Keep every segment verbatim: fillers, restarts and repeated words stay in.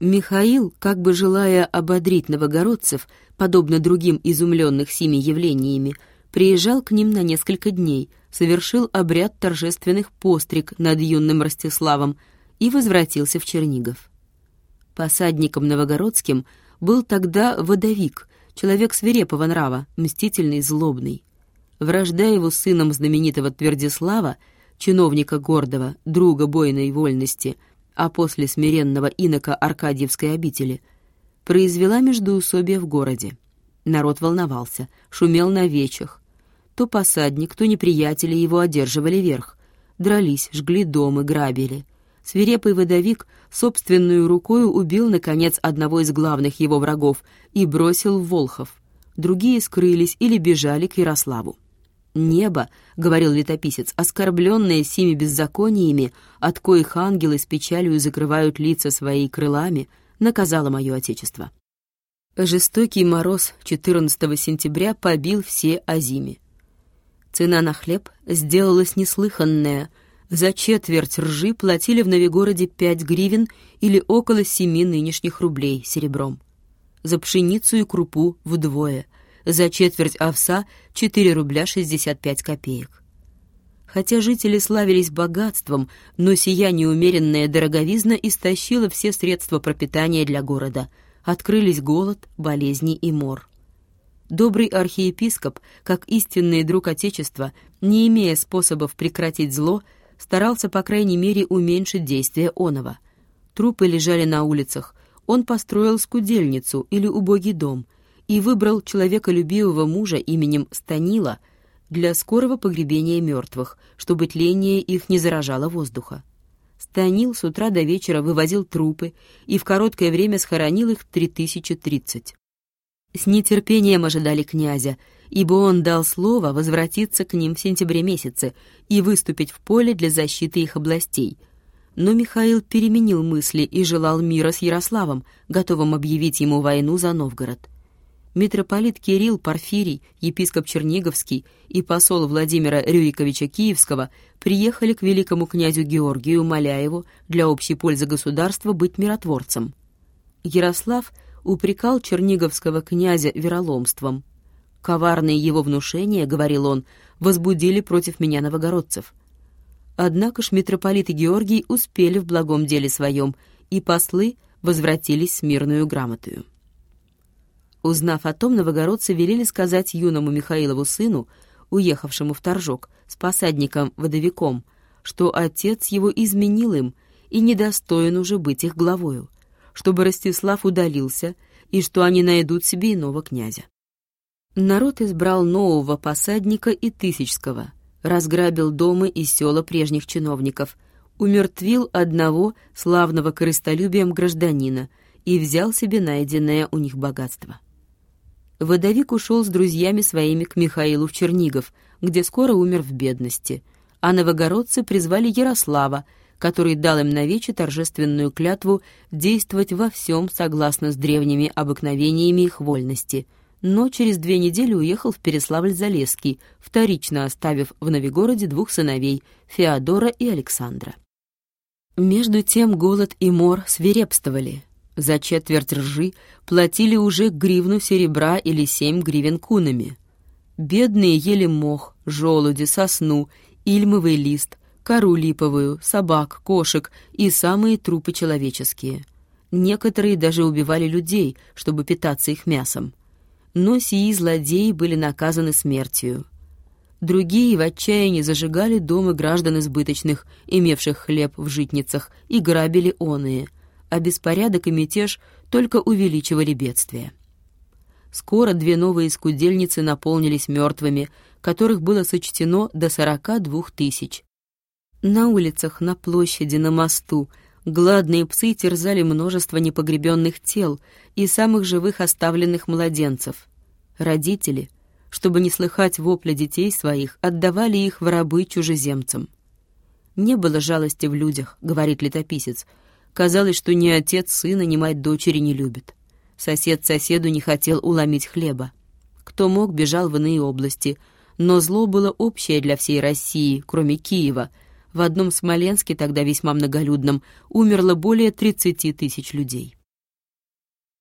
Михаил, как бы желая ободрить новогородцев, подобно другим изумленных сими явлениями, приезжал к ним на несколько дней, совершил обряд торжественных постриг над юным Ростиславом и возвратился в Чернигов. Посадником новогородским был тогда Водовик, человек свирепого нрава, мстительный, злобный. Вражда его с сыном знаменитого Твердислава, чиновника гордого, друга бойной вольности, а после смиренного инока Аркадьевской обители, произвела междоусобие в городе. Народ волновался, шумел на вечах. То посадник, то неприятели его одерживали верх. Дрались, жгли дома, грабили. Свирепый Водовик собственную рукою убил, наконец, одного из главных его врагов и бросил в Волхов. Другие скрылись или бежали к Ярославу. «Небо, — говорил летописец, — оскорбленное сими беззакониями, от коих ангелы с печалью закрывают лица свои крылами, наказало мое отечество». Жестокий мороз четырнадцатого сентября побил все озими. Цена на хлеб сделалась неслыханная. За четверть ржи платили в Новегороде пять гривен или около семи нынешних рублей серебром. За пшеницу и крупу вдвое. За четверть овса — четыре рубля шестьдесят пять копеек. Хотя жители славились богатством, но сия неумеренная дороговизна истощила все средства пропитания для города. Открылись голод, болезни и мор. Добрый архиепископ, как истинный друг Отечества, не имея способов прекратить зло, старался, по крайней мере, уменьшить действие оного. Трупы лежали на улицах. Он построил скудельницу или убогий дом и выбрал человеколюбивого мужа именем Станила для скорого погребения мертвых, чтобы тление их не заражало воздуха. Станил с утра до вечера вывозил трупы и в короткое время схоронил их три тысячи тридцать. С нетерпением ожидали князя, ибо он дал слово возвратиться к ним в сентябре месяце и выступить в поле для защиты их областей. Но Михаил переменил мысли и желал мира с Ярославом, готовым объявить ему войну за Новгород. Митрополит Кирилл Порфирий, епископ Черниговский и посол Владимира Рюриковича Киевского приехали к великому князю Георгию, моля его для общей пользы государства быть миротворцем. Ярослав упрекал черниговского князя вероломством. «Коварные его внушения, — говорил он, — возбудили против меня новогородцев». Однако ж митрополит и Георгий успели в благом деле своем, и послы возвратились с мирную грамотою. Узнав о том, новогородцы велели сказать юному Михаилову сыну, уехавшему в Торжок, с посадником Водовиком, что отец его изменил им и недостоин уже быть их главою, чтобы Ростислав удалился и что они найдут себе иного князя. Народ избрал нового посадника и Тысяцкого, разграбил дома и села прежних чиновников, умертвил одного славного корыстолюбием гражданина и взял себе найденное у них богатство. Водовик ушел с друзьями своими к Михаилу в Чернигов, где скоро умер в бедности, а новогородцы призвали Ярослава, который дал им навече торжественную клятву действовать во всем согласно с древними обыкновениями их вольности, но через две недели уехал в Переславль-Залесский, вторично оставив в Новегороде двух сыновей — Феодора и Александра. Между тем голод и мор свирепствовали. За четверть ржи платили уже гривну серебра или семь гривен кунами. Бедные ели мох, желуди, сосну, ильмовый лист, кору липовую, собак, кошек и самые трупы человеческие. Некоторые даже убивали людей, чтобы питаться их мясом. Но сии злодеи были наказаны смертью. Другие в отчаянии зажигали дома граждан избыточных, имевших хлеб в житницах, и грабили оные, а беспорядок и мятеж только увеличивали бедствие. Скоро две новые скудельницы наполнились мертвыми, которых было сочтено до сорока двух тысяч. На улицах, на площади, на мосту гладные псы терзали множество непогребенных тел и самых живых оставленных младенцев. Родители, чтобы не слыхать вопля детей своих, отдавали их в рабы чужеземцам. «Не было жалости в людях», — говорит летописец. «Казалось, что ни отец сына, ни мать дочери не любит. Сосед соседу не хотел уломить хлеба. Кто мог, бежал в иные области, но зло было общее для всей России, кроме Киева. В одном Смоленске, тогда весьма многолюдном, умерло более тридцати тысяч людей».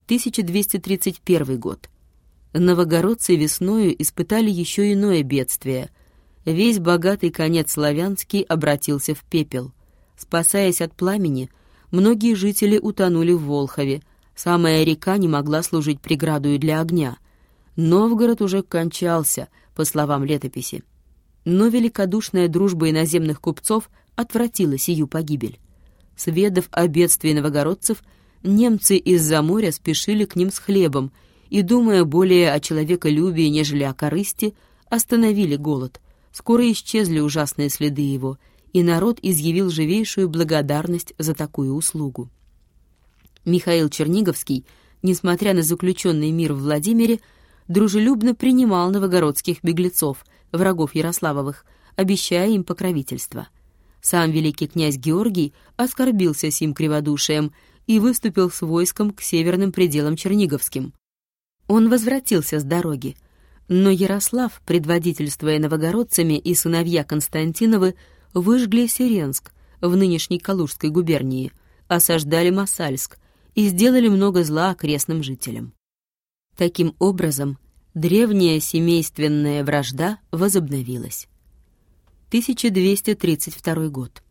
тысяча двести тридцать первый год. Новогородцы весною испытали еще иное бедствие. Весь богатый конец славянский обратился в пепел. Спасаясь от пламени, многие жители утонули в Волхове. Самая река не могла служить преградой для огня. Новгород уже кончался, по словам летописи. Но великодушная дружба иноземных купцов отвратила сию погибель. Сведав о бедствии новогородцев, немцы из-за моря спешили к ним с хлебом и, думая более о человеколюбии, нежели о корысти, остановили голод. Скоро исчезли ужасные следы его, и народ изъявил живейшую благодарность за такую услугу. Михаил Черниговский, несмотря на заключенный мир в Владимире, дружелюбно принимал новогородских беглецов, врагов Ярославовых, обещая им покровительство. Сам великий князь Георгий оскорбился сим криводушием и выступил с войском к северным пределам Черниговским. Он возвратился с дороги, но Ярослав, предводительствуя новогородцами, и сыновья Константиновы выжгли Сиренск в нынешней Калужской губернии, осаждали Мосальск и сделали много зла окрестным жителям. Таким образом, древняя семейственная вражда возобновилась. тысяча двести тридцать второй год.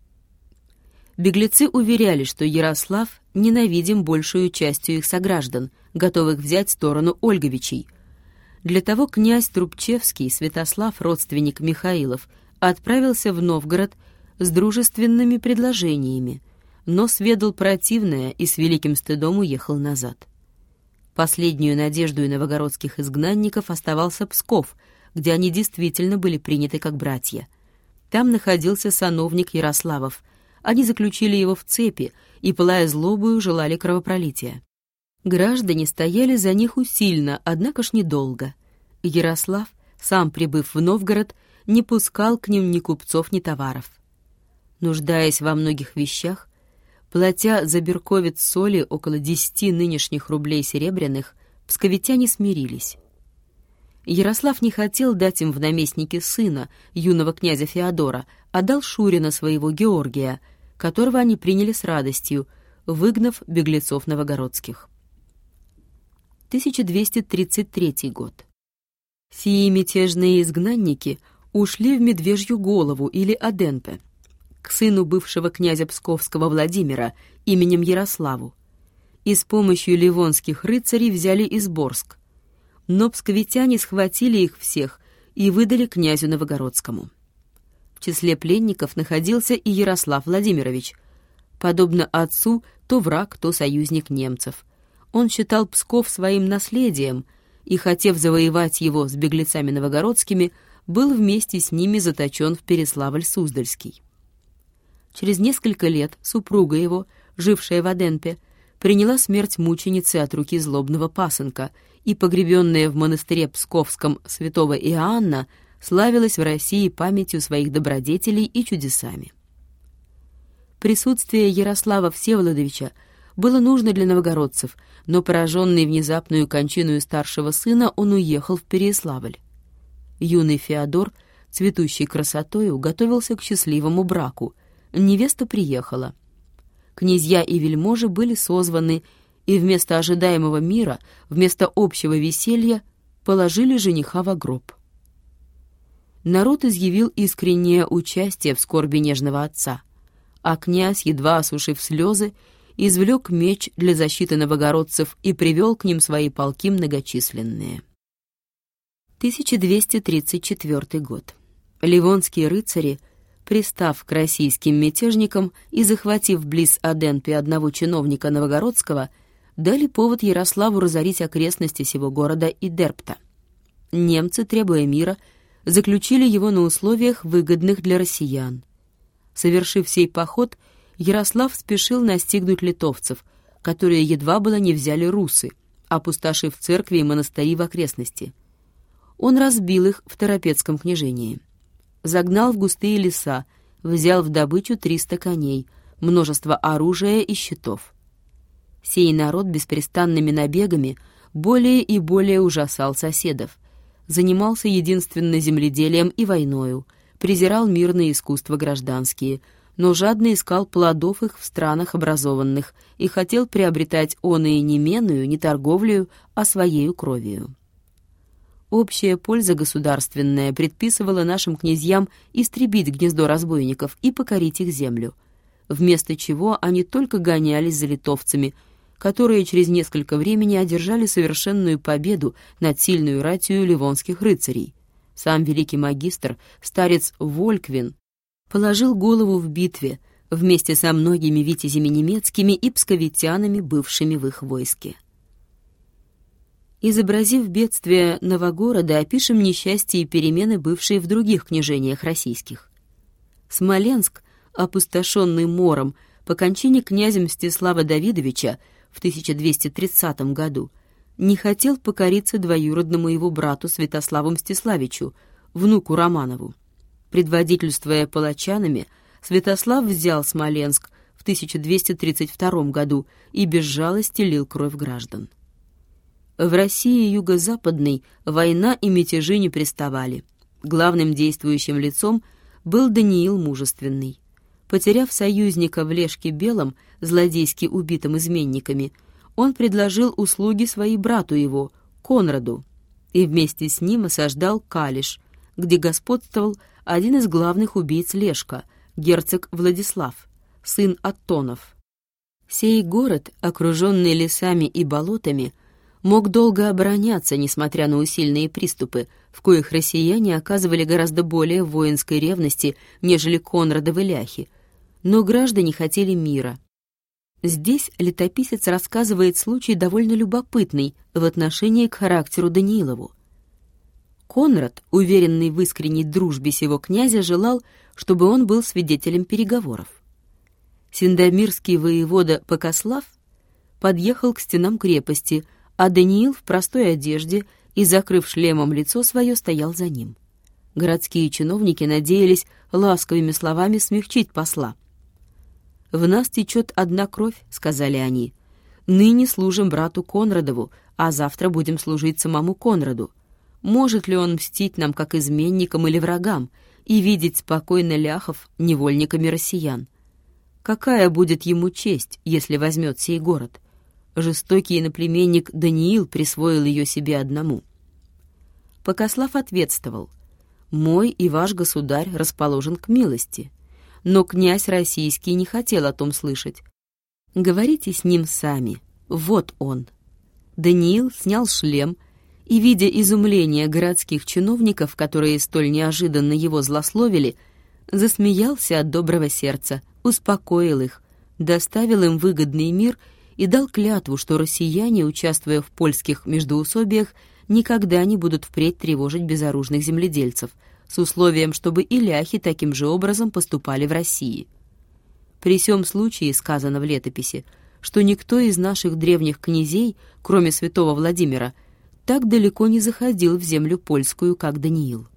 Беглецы уверяли, что Ярослав ненавидим большую частью их сограждан, готовых взять сторону Ольговичей. Для того князь Трубчевский, Святослав, родственник Михаилов, отправился в Новгород с дружественными предложениями, но сведал противное и с великим стыдом уехал назад. Последнюю надеждой новогородских изгнанников оставался Псков, где они действительно были приняты как братья. Там находился сановник Ярославов. Они заключили его в цепи и, пылая злобою, желали кровопролития. Граждане стояли за них усильно, однако ж недолго. Ярослав, сам прибыв в Новгород, не пускал к ним ни купцов, ни товаров. Нуждаясь во многих вещах, платя за берковец соли около десяти нынешних рублей серебряных, псковитяне смирились. Ярослав не хотел дать им в наместники сына, юного князя Феодора, а дал Шурина своего Георгия, которого они приняли с радостью, выгнав беглецов новогородских. тысяча двести тридцать третий год. Сии мятежные изгнанники ушли в Медвежью Голову или Оденпе, к сыну бывшего князя Псковского Владимира именем Ярославу, и с помощью ливонских рыцарей взяли Изборск. Но псковитяне схватили их всех и выдали князю Новогородскому. В числе пленников находился и Ярослав Владимирович. Подобно отцу, то враг, то союзник немцев. Он считал Псков своим наследием и, хотев завоевать его с беглецами новогородскими, был вместе с ними заточен в Переславль-Суздальский. Через несколько лет супруга его, жившая в Оденпе, приняла смерть мученицы от руки злобного пасынка, и, погребенная в монастыре Псковском святого Иоанна, славилась в России памятью своих добродетелей и чудесами. Присутствие Ярослава Всеволодовича было нужно для новогородцев, но, пораженный внезапную кончиною старшего сына, он уехал в Переславль. Юный Феодор, цветущий красотою, готовился к счастливому браку. Невеста приехала. Князья и вельможи были созваны, и вместо ожидаемого мира, вместо общего веселья, положили жениха во гроб. Народ изъявил искреннее участие в скорби нежного отца, а князь, едва осушив слезы, извлек меч для защиты новогородцев и привел к ним свои полки многочисленные. тысяча двести тридцать четвёртый год. Ливонские рыцари, пристав к российским мятежникам и захватив близ Оденпе одного чиновника новогородского, дали повод Ярославу разорить окрестности сего города и Дерпта. Немцы, требуя мира, заключили его на условиях, выгодных для россиян. Совершив сей поход, Ярослав спешил настигнуть литовцев, которые едва было не взяли русы, опустошив церкви и монастыри в окрестности. Он разбил их в Торопецком княжении. Загнал в густые леса, взял в добычу триста коней, множество оружия и щитов. Сей народ беспрестанными набегами более и более ужасал соседов, занимался единственно земледелием и войною, презирал мирные искусства гражданские, но жадно искал плодов их в странах образованных и хотел приобретать оные не менную, не торговлею, а своею кровью. Общая польза государственная предписывала нашим князьям истребить гнездо разбойников и покорить их землю, вместо чего они только гонялись за литовцами, которые через несколько времени одержали совершенную победу над сильную ратью ливонских рыцарей. Сам великий магистр, старец Вольквин, положил голову в битве вместе со многими витязями немецкими и псковитянами, бывшими в их войске. Изобразив бедствие Новогорода, опишем несчастья и перемены, бывшие в других княжениях российских. Смоленск, опустошенный мором, по кончине князя Мстислава Давидовича в тысяча двести тридцатом году, не хотел покориться двоюродному его брату Святославу Мстиславичу, внуку Романову. Предводительствуя палачанами, Святослав взял Смоленск в тысяча двести тридцать втором году и без жалости лил кровь граждан. В России юго-западной война и мятежи не приставали. Главным действующим лицом был Даниил Мужественный. Потеряв союзника в Лешке Белом, злодейски убитым изменниками, он предложил услуги своей брату его, Конраду, и вместе с ним осаждал Калиш, где господствовал один из главных убийц Лешка, герцог Владислав, сын Аттонов. Сей город, окруженный лесами и болотами, мог долго обороняться, несмотря на усиленные приступы, в коих россияне оказывали гораздо более воинской ревности, нежели Конрадовы ляхи, но граждане хотели мира. Здесь летописец рассказывает случай довольно любопытный в отношении к характеру Даниилову. Конрад, уверенный в искренней дружбе сего князя, желал, чтобы он был свидетелем переговоров. Синдомирский воевода Покослав подъехал к стенам крепости, а Даниил в простой одежде и, закрыв шлемом лицо свое, стоял за ним. Городские чиновники надеялись ласковыми словами смягчить посла. «В нас течет одна кровь», — сказали они. «Ныне служим брату Конрадову, а завтра будем служить самому Конраду. Может ли он мстить нам как изменникам или врагам и видеть спокойно ляхов невольниками россиян? Какая будет ему честь, если возьмет сей город? Жестокий иноплеменник Даниил присвоил ее себе одному». Покослав ответствовал: «Мой и ваш государь расположен к милости». Но князь российский не хотел о том слышать. «Говорите с ним сами. Вот он». Даниил снял шлем и, видя изумление городских чиновников, которые столь неожиданно его злословили, засмеялся от доброго сердца, успокоил их, доставил им выгодный мир и дал клятву, что россияне, участвуя в польских междоусобиях, никогда не будут впредь тревожить безоружных земледельцев, с условием, чтобы и ляхи таким же образом поступали в России. При сём случае сказано в летописи, что никто из наших древних князей, кроме святого Владимира, так далеко не заходил в землю польскую, как Даниил.